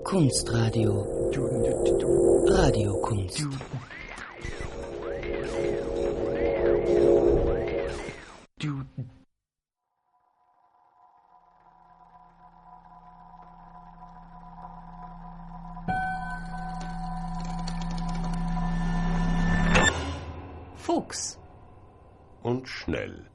Kunstradio. Radiokunst. Fuchs. Und schnell.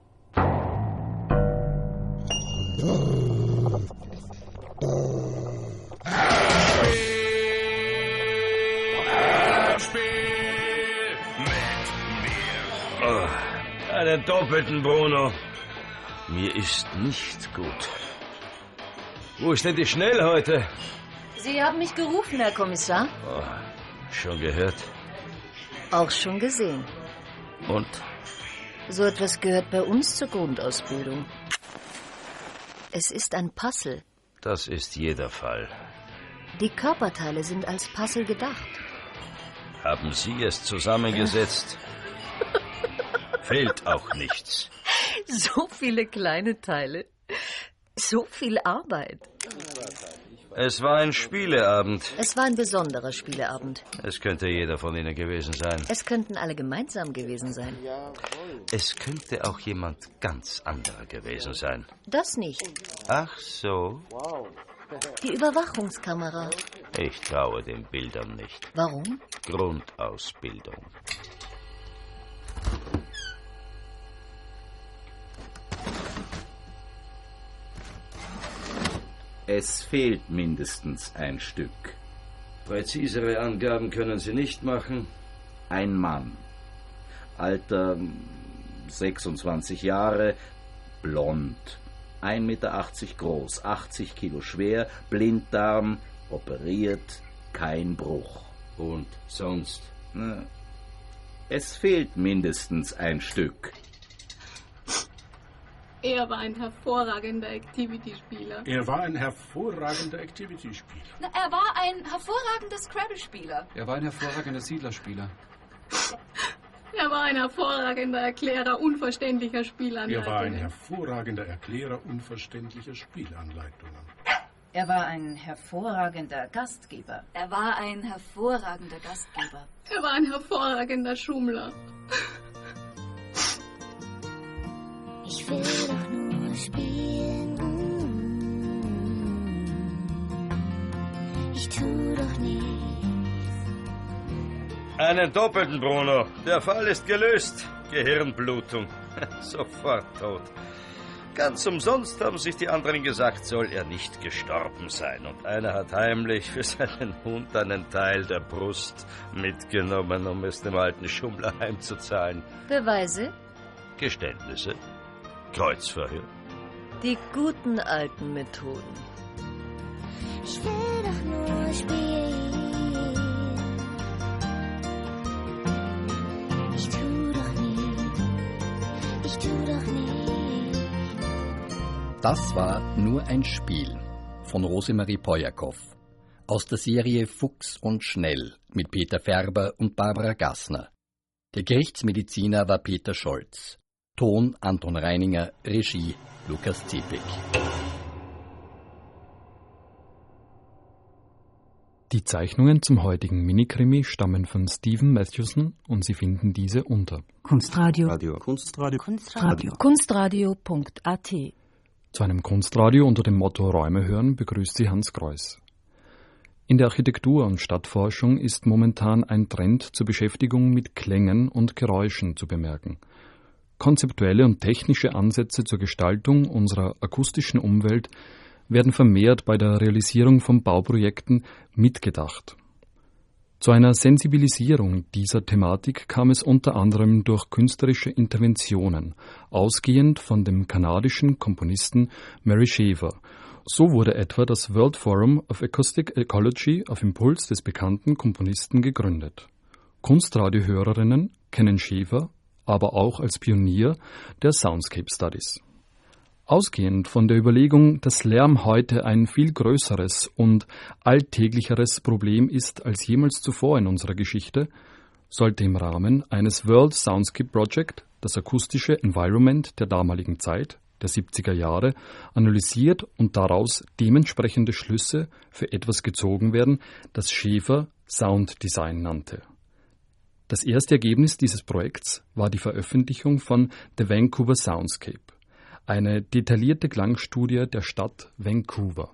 Einen doppelten, Bruno. Mir ist nicht gut. Wo ist denn die Schnell heute? Sie haben mich gerufen, Herr Kommissar. Oh, schon gehört. Auch schon gesehen. Und? So etwas gehört bei uns zur Grundausbildung. Es ist ein Puzzle. Das ist jeder Fall. Die Körperteile sind als Puzzle gedacht. Haben Sie es zusammengesetzt? Fehlt auch nichts. So viele kleine Teile. So viel Arbeit. Es war ein Spieleabend. Es war ein besonderer Spieleabend. Es könnte jeder von Ihnen gewesen sein. Es könnten alle gemeinsam gewesen sein. Es könnte auch jemand ganz anderer gewesen sein. Das nicht. Ach so. Die Überwachungskamera. Ich traue den Bildern nicht. Warum? Grundausbildung. Es fehlt mindestens ein Stück. Präzisere Angaben können Sie nicht machen. Ein Mann. Alter 26 Jahre, blond. 1,80 Meter groß, 80 Kilo schwer, Blinddarm, operiert, kein Bruch. Und sonst? Es fehlt mindestens ein Stück. Er war ein hervorragender Activity-Spieler. Er war ein hervorragender Activity-Spieler. Er war ein hervorragender Scrabble-Spieler. Er war ein hervorragender Siedlerspieler. Er war ein hervorragender Erklärer unverständlicher Spielanleitungen. Er war ein hervorragender Erklärer unverständlicher Spielanleitungen. Er war ein hervorragender Gastgeber. Er war ein hervorragender Gastgeber. Er war ein hervorragender Schummler. Ich will doch nur spielen. Ich tu doch nichts. Einen doppelten, Bruno. Der Fall ist gelöst. Gehirnblutung. Sofort tot. Ganz umsonst haben sich die anderen gesagt, soll er nicht gestorben sein. Und einer hat heimlich für seinen Hund einen Teil der Brust mitgenommen, um es dem alten Schummler heimzuzahlen. Beweise? Geständnisse. Kreuzverhör. Die guten alten Methoden. Ich will doch nur spielen. Ich tu doch nicht. Ich tu doch nicht. Das war Nur ein Spiel von Rosemarie Pojakow aus der Serie Fuchs und Schnell mit Peter Färber und Barbara Gassner. Der Gerichtsmediziner war Peter Scholz. Ton Anton Reininger, Regie Lukas Zepek. Die Zeichnungen zum heutigen Minikrimi stammen von Stephen Mathewson und Sie finden diese unter Kunstradio.at. Zu einem Kunstradio unter dem Motto Räume hören begrüßt Sie Hans Kreuß. In der Architektur- und Stadtforschung ist momentan ein Trend zur Beschäftigung mit Klängen und Geräuschen zu bemerken. Konzeptuelle und technische Ansätze zur Gestaltung unserer akustischen Umwelt werden vermehrt bei der Realisierung von Bauprojekten mitgedacht. Zu einer Sensibilisierung dieser Thematik kam es unter anderem durch künstlerische Interventionen, ausgehend von dem kanadischen Komponisten Mary Shaver. So wurde etwa das World Forum of Acoustic Ecology auf Impuls des bekannten Komponisten gegründet. Kunstradiohörerinnen kennen Shaver aber auch als Pionier der Soundscape Studies. Ausgehend von der Überlegung, dass Lärm heute ein viel größeres und alltäglicheres Problem ist als jemals zuvor in unserer Geschichte, sollte im Rahmen eines World Soundscape Project das akustische Environment der damaligen Zeit, der 70er Jahre analysiert und daraus dementsprechende Schlüsse für etwas gezogen werden, das Schäfer Sounddesign nannte. Das erste Ergebnis dieses Projekts war die Veröffentlichung von The Vancouver Soundscape, eine detaillierte Klangstudie der Stadt Vancouver.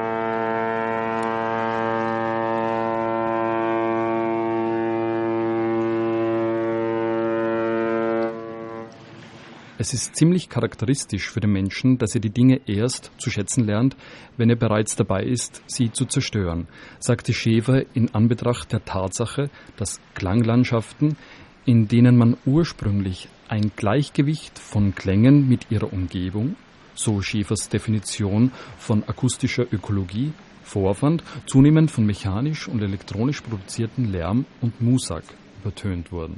Es ist ziemlich charakteristisch für den Menschen, dass er die Dinge erst zu schätzen lernt, wenn er bereits dabei ist, sie zu zerstören, sagte Schäfer in Anbetracht der Tatsache, dass Klanglandschaften, in denen man ursprünglich ein Gleichgewicht von Klängen mit ihrer Umgebung, so Schäfers Definition von akustischer Ökologie, vorfand, zunehmend von mechanisch und elektronisch produzierten Lärm und Musak übertönt wurden.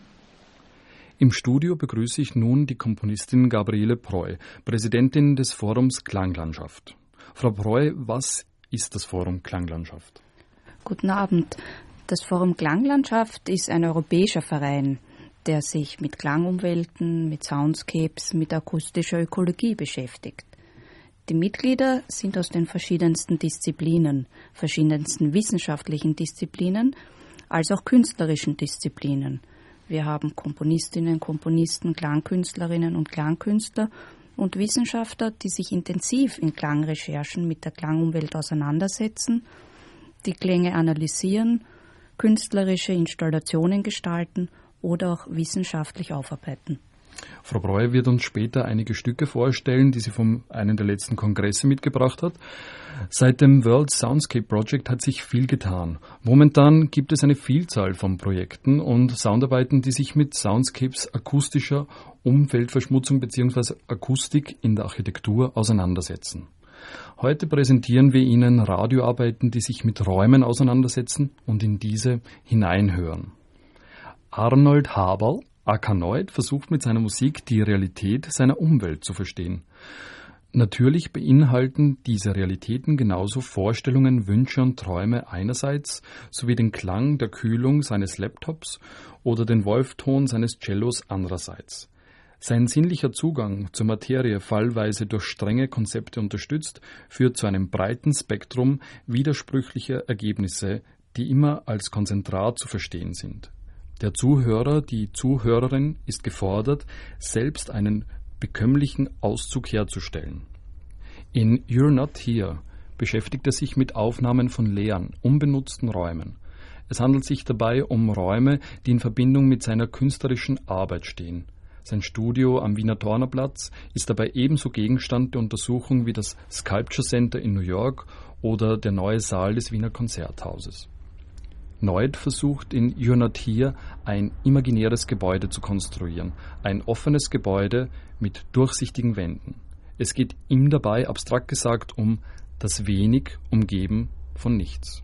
Im Studio begrüße ich nun die Komponistin Gabriele Preu, Präsidentin des Forums Klanglandschaft. Frau Preu, was ist das Forum Klanglandschaft? Guten Abend. Das Forum Klanglandschaft ist ein europäischer Verein, der sich mit Klangumwelten, mit Soundscapes, mit akustischer Ökologie beschäftigt. Die Mitglieder sind aus den verschiedensten Disziplinen, verschiedensten wissenschaftlichen Disziplinen, als auch künstlerischen Disziplinen. Wir haben Komponistinnen, Komponisten, Klangkünstlerinnen und Klangkünstler und Wissenschaftler, die sich intensiv in Klangrecherchen mit der Klangumwelt auseinandersetzen, die Klänge analysieren, künstlerische Installationen gestalten oder auch wissenschaftlich aufarbeiten. Frau Breuer wird uns später einige Stücke vorstellen, die sie von einem der letzten Kongresse mitgebracht hat. Seit dem World Soundscape Project hat sich viel getan. Momentan gibt es eine Vielzahl von Projekten und Soundarbeiten, die sich mit Soundscapes akustischer Umweltverschmutzung bzw. Akustik in der Architektur auseinandersetzen. Heute präsentieren wir Ihnen Radioarbeiten, die sich mit Räumen auseinandersetzen und in diese hineinhören. Arnold Haberl, Arkanoid, versucht mit seiner Musik die Realität seiner Umwelt zu verstehen. Natürlich beinhalten diese Realitäten genauso Vorstellungen, Wünsche und Träume einerseits sowie den Klang der Kühlung seines Laptops oder den Wolfton seines Cellos andererseits. Sein sinnlicher Zugang zur Materie, fallweise durch strenge Konzepte unterstützt, führt zu einem breiten Spektrum widersprüchlicher Ergebnisse, die immer als Konzentrat zu verstehen sind. Der Zuhörer, die Zuhörerin ist gefordert, selbst einen bekömmlichen Auszug herzustellen. In You're Not Here beschäftigt er sich mit Aufnahmen von leeren, unbenutzten Räumen. Es handelt sich dabei um Räume, die in Verbindung mit seiner künstlerischen Arbeit stehen. Sein Studio am Wiener Tornerplatz ist dabei ebenso Gegenstand der Untersuchung wie das Sculpture Center in New York oder der neue Saal des Wiener Konzerthauses. Noid versucht in You're Not Here ein imaginäres Gebäude zu konstruieren, ein offenes Gebäude mit durchsichtigen Wänden. Es geht ihm dabei, abstrakt gesagt, um das Wenig umgeben von nichts.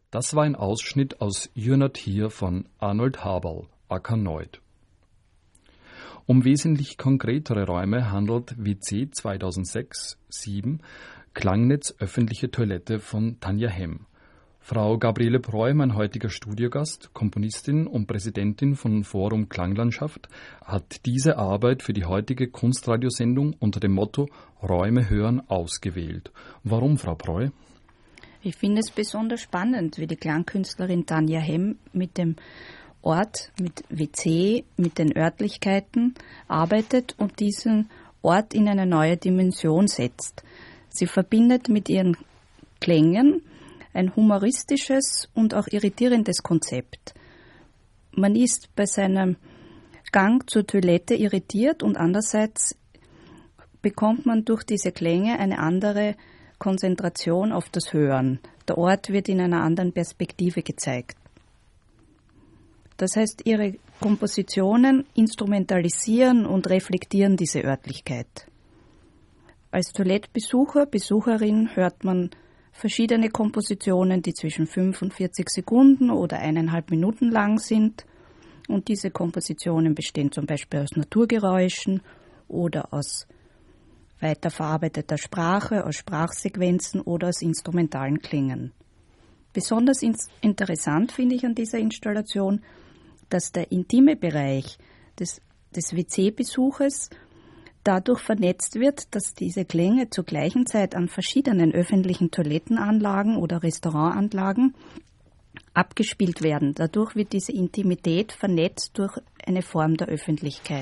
Das war ein Ausschnitt aus You're Not Here von Arnold Haberl, aka Noid. Um wesentlich konkretere Räume handelt WC 2006-7 Klangnetz öffentliche Toilette von Tanja Hemm. Frau Gabriele Preu, mein heutiger Studiogast, Komponistin und Präsidentin von Forum Klanglandschaft, hat diese Arbeit für die heutige Kunstradiosendung unter dem Motto Räume hören ausgewählt. Warum, Frau Preu? Ich finde es besonders spannend, wie die Klangkünstlerin Tanja Hemm mit dem Ort, mit WC, mit den Örtlichkeiten arbeitet und diesen Ort in eine neue Dimension setzt. Sie verbindet mit ihren Klängen ein humoristisches und auch irritierendes Konzept. Man ist bei seinem Gang zur Toilette irritiert und andererseits bekommt man durch diese Klänge eine andere Konzentration auf das Hören. Der Ort wird in einer anderen Perspektive gezeigt. Das heißt, ihre Kompositionen instrumentalisieren und reflektieren diese Örtlichkeit. Als Toilettbesucher, Besucherin hört man verschiedene Kompositionen, die zwischen 45 Sekunden oder 1,5 Minuten lang sind. Und diese Kompositionen bestehen zum Beispiel aus Naturgeräuschen oder aus weiterverarbeiteter Sprache, aus Sprachsequenzen oder aus instrumentalen Klängen. Besonders interessant finde ich an dieser Installation, dass der intime Bereich des WC-Besuches dadurch vernetzt wird, dass diese Klänge zur gleichen Zeit an verschiedenen öffentlichen Toilettenanlagen oder Restaurantanlagen abgespielt werden. Dadurch wird diese Intimität vernetzt durch eine Form der Öffentlichkeit.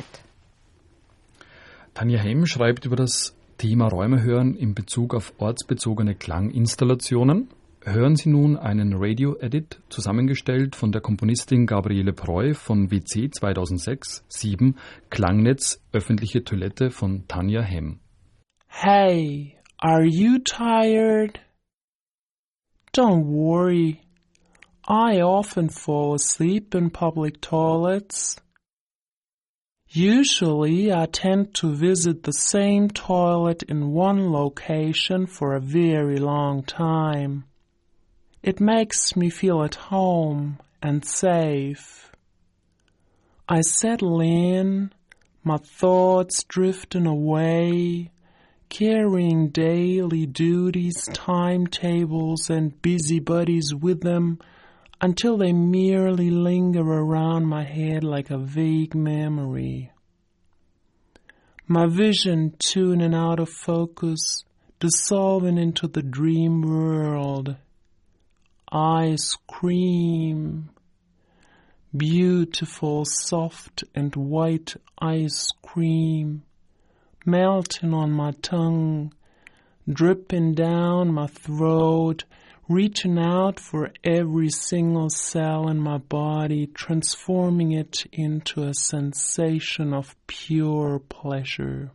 Tanja Hemm schreibt über das Thema Räume hören in Bezug auf ortsbezogene Klanginstallationen. Hören Sie nun einen Radio-Edit, zusammengestellt von der Komponistin Gabriele Preu von WC 2006-7 Klangnetz öffentliche Toilette von Tanja Hemm. Hey, are you tired? Don't worry. I often fall asleep in public toilets. Usually, I tend to visit the same toilet in one location for a very long time. It makes me feel at home and safe. I settle in, my thoughts drifting away, carrying daily duties, timetables, and busybodies with them until they merely linger around my head like a vague memory. My vision tuning out of focus, dissolving into the dream world. Ice cream, beautiful, soft and white ice cream, melting on my tongue, dripping down my throat, reaching out for every single cell in my body, transforming it into a sensation of pure pleasure.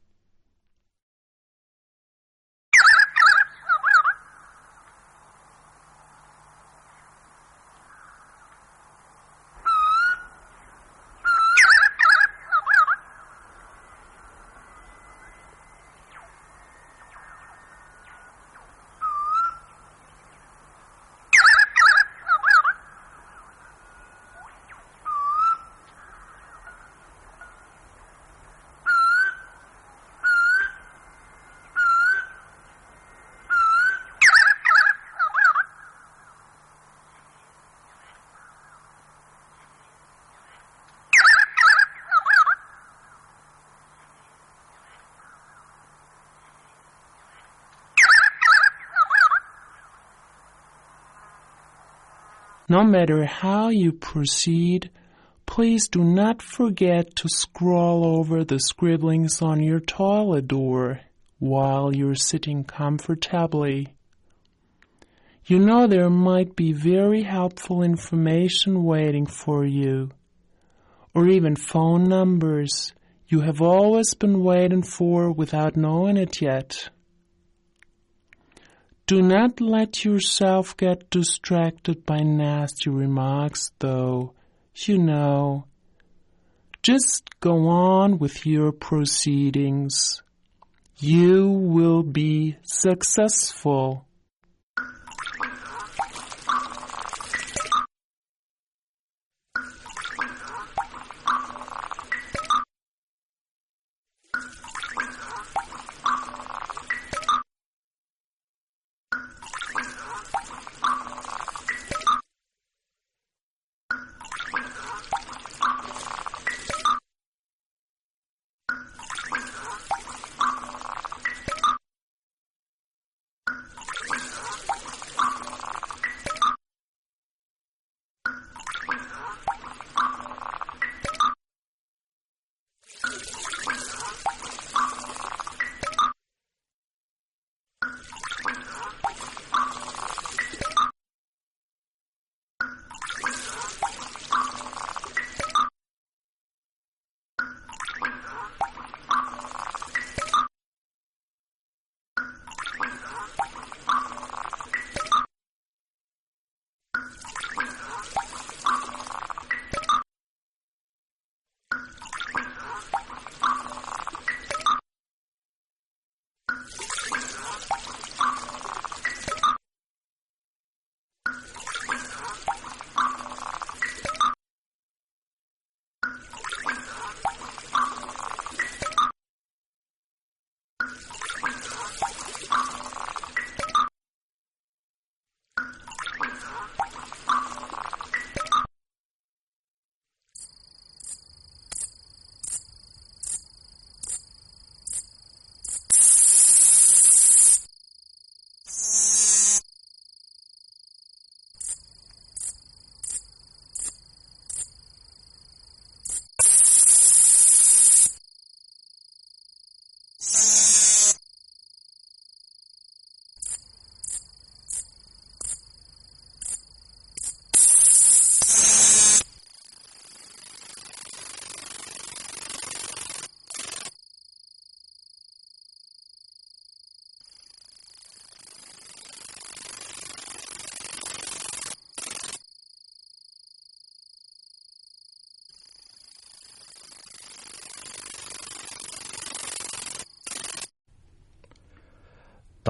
No matter how you proceed, please do not forget to scroll over the scribblings on your toilet door while you're sitting comfortably. You know there might be very helpful information waiting for you, or even phone numbers you have always been waiting for without knowing it yet. Do not let yourself get distracted by nasty remarks, though, you know. Just go on with your proceedings. You will be successful.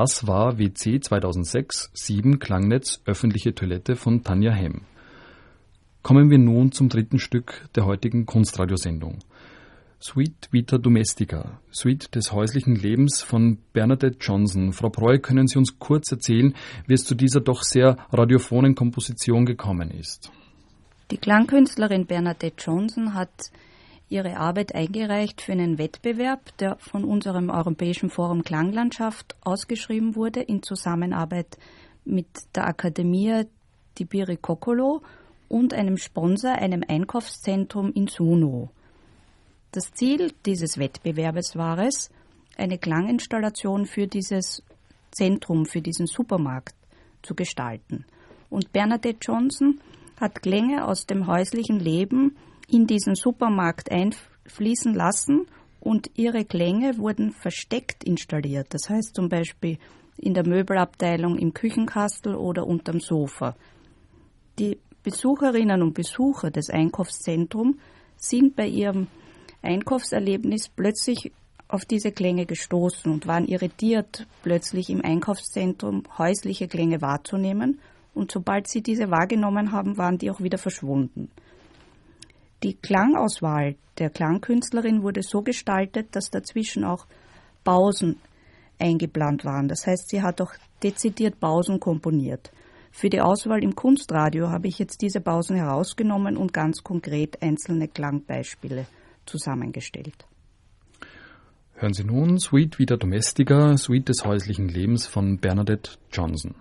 Das war WC 2006-7 Klangnetz öffentliche Toilette von Tanja Hemm. Kommen wir nun zum dritten Stück der heutigen Kunstradiosendung. Suite Vita Domestica, Suite des häuslichen Lebens von Bernadette Johnson. Frau Breu, können Sie uns kurz erzählen, wie es zu dieser doch sehr radiophonen Komposition gekommen ist? Die Klangkünstlerin Bernadette Johnson hat ihre Arbeit eingereicht für einen Wettbewerb, der von unserem Europäischen Forum Klanglandschaft ausgeschrieben wurde, in Zusammenarbeit mit der Accademia di Biricocolo und einem Sponsor, einem Einkaufszentrum in Suno. Das Ziel dieses Wettbewerbes war es, eine Klanginstallation für dieses Zentrum, für diesen Supermarkt zu gestalten. Und Bernadette Johnson hat Klänge aus dem häuslichen Leben in diesen Supermarkt einfließen lassen und ihre Klänge wurden versteckt installiert. Das heißt zum Beispiel in der Möbelabteilung, im Küchenkastel oder unterm Sofa. Die Besucherinnen und Besucher des Einkaufszentrums sind bei ihrem Einkaufserlebnis plötzlich auf diese Klänge gestoßen und waren irritiert, plötzlich im Einkaufszentrum häusliche Klänge wahrzunehmen. Und sobald sie diese wahrgenommen haben, waren die auch wieder verschwunden. Die Klangauswahl der Klangkünstlerin wurde so gestaltet, dass dazwischen auch Pausen eingeplant waren. Das heißt, sie hat auch dezidiert Pausen komponiert. Für die Auswahl im Kunstradio habe ich jetzt diese Pausen herausgenommen und ganz konkret einzelne Klangbeispiele zusammengestellt. Hören Sie nun Suite Vita Domestica, Suite des häuslichen Lebens von Bernadette Johnson.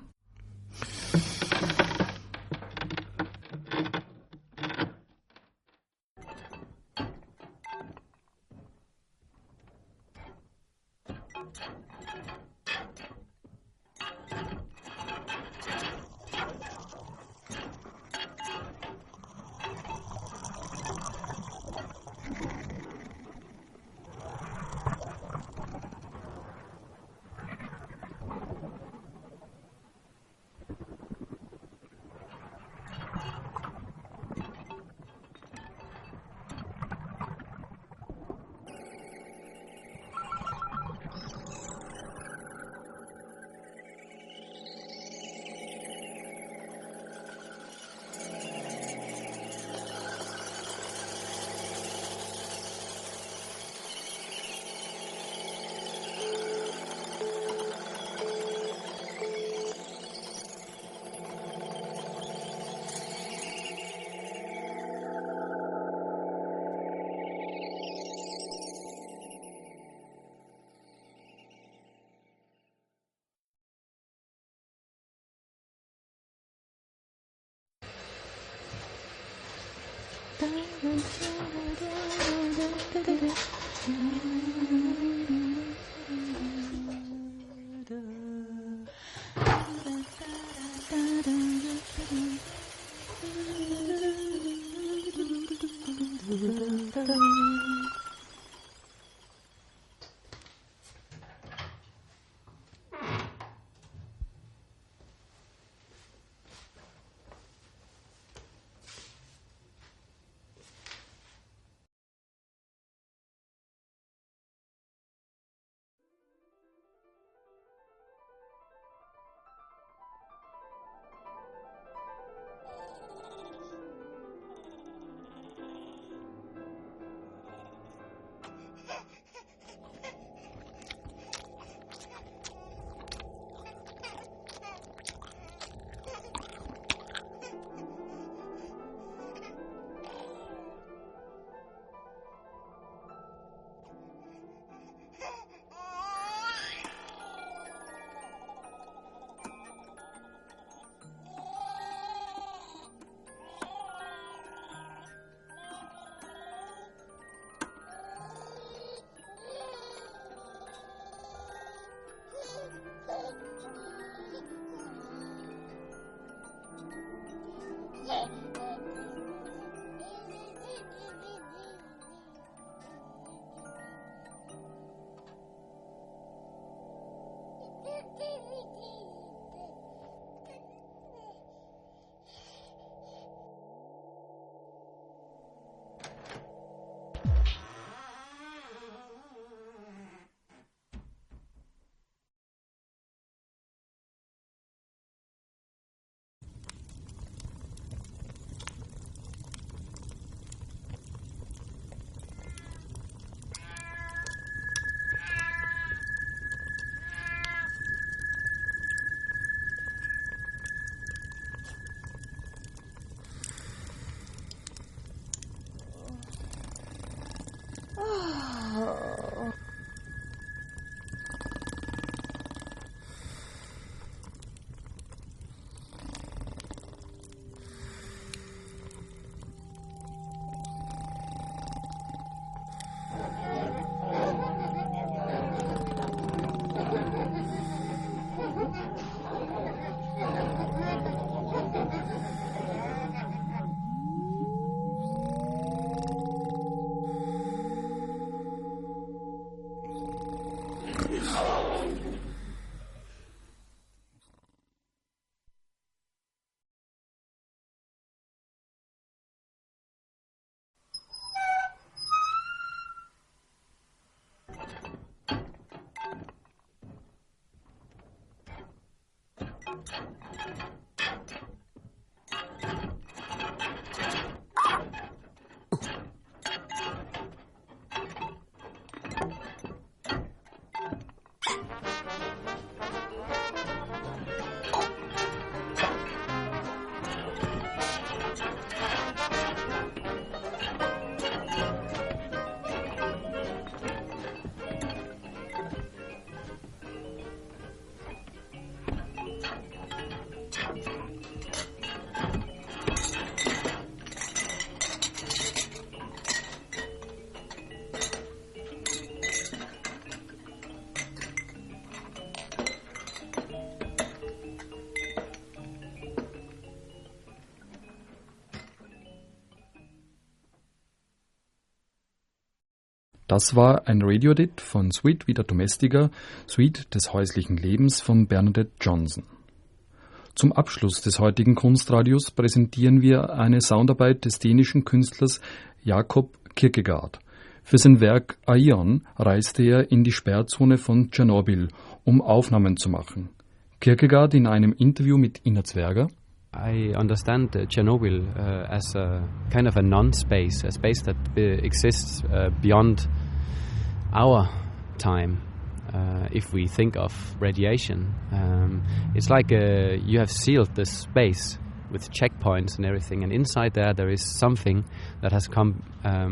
Das war ein Radio-Edit von Suite Vita Domestica, Suite des häuslichen Lebens von Bernadette Johnson. Zum Abschluss des heutigen Kunstradios präsentieren wir eine Soundarbeit des dänischen Künstlers Jakob Kierkegaard. Für sein Werk Aion reiste er in die Sperrzone von Tschernobyl, um Aufnahmen zu machen. Kierkegaard in einem Interview mit Ina Zwerger: I understand Chernobyl as a kind of a non-space, a space that exists beyond our time. If we think of radiation, it's like you have sealed this space with checkpoints and everything, and inside there is something that has come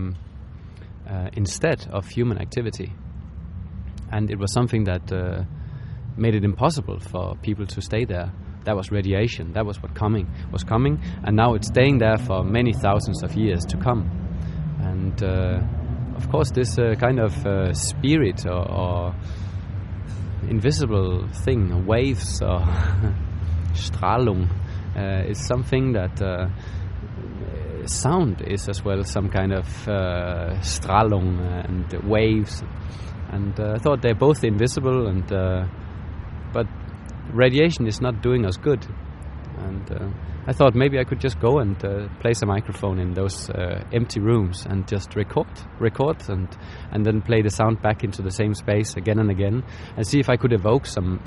instead of human activity. And it was something that made it impossible for people to stay there. That was radiation. That was what was coming, and now it's staying there for many thousands of years to come. And of course, this kind of spirit or invisible thing, waves or Strahlung, is something that sound is as well some kind of Strahlung and waves. And I thought they're both invisible, and but radiation is not doing us good, and I thought maybe I could just go and place a microphone in those empty rooms and just record and then play the sound back into the same space again and again and see if I could evoke some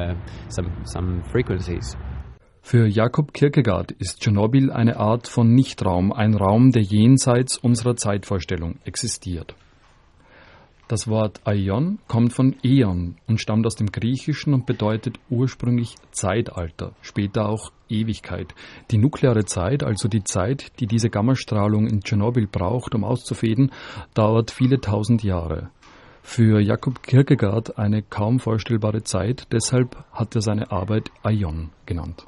frequencies. Für Jakob Kierkegaard ist Tschernobyl eine Art von Nichtraum, ein Raum, der jenseits unserer Zeitvorstellung existiert. Das Wort Aion kommt von Äon und stammt aus dem Griechischen und bedeutet ursprünglich Zeitalter, später auch Ewigkeit. Die nukleare Zeit, also die Zeit, die diese Gammastrahlung in Tschernobyl braucht, um auszufäden, dauert viele tausend Jahre. Für Jakob Kierkegaard eine kaum vorstellbare Zeit, deshalb hat er seine Arbeit Aion genannt.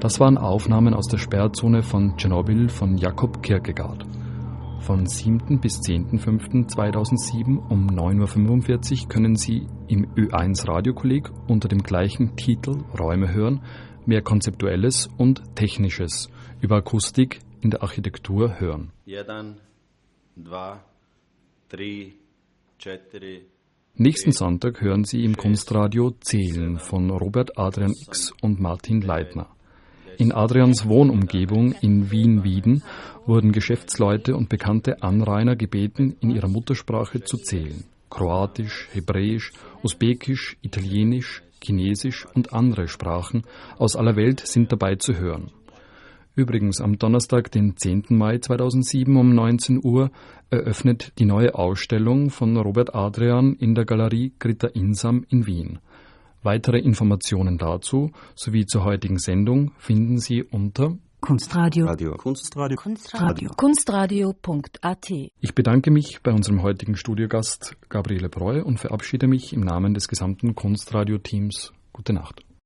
Das waren Aufnahmen aus der Sperrzone von Tschernobyl von Jakob Kierkegaard. Von 7. bis 10.05.2007 um 9.45 Uhr können Sie im Ö1 Radiokolleg unter dem gleichen Titel Räume hören, mehr Konzeptuelles und Technisches über Akustik in der Architektur hören. Nächsten Sonntag hören Sie im Kunstradio Zählen von Robert Adrian X und Martin Leitner. In Adrians Wohnumgebung in Wien-Wieden wurden Geschäftsleute und bekannte Anrainer gebeten, in ihrer Muttersprache zu zählen. Kroatisch, Hebräisch, Usbekisch, Italienisch, Chinesisch und andere Sprachen aus aller Welt sind dabei zu hören. Übrigens, am Donnerstag, den 10. Mai 2007 um 19 Uhr eröffnet die neue Ausstellung von Robert Adrian in der Galerie Grita Insam in Wien. Weitere Informationen dazu sowie zur heutigen Sendung finden Sie unter Kunstradio.at. Ich bedanke mich bei unserem heutigen Studiogast Gabriele Breu und verabschiede mich im Namen des gesamten Kunstradio-Teams. Gute Nacht.